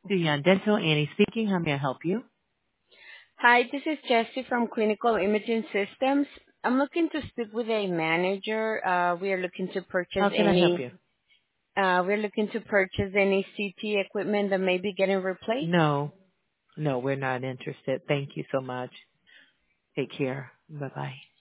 Duyan Dental, Annie speaking. How may I help you? Hi, this is Jessie from Clinical Imaging Systems. I'm looking to speak with a manager. We are looking to purchase How can I help you? any CT equipment that may be getting replaced. No, we're not interested. Thank you so much. Take care. Bye bye.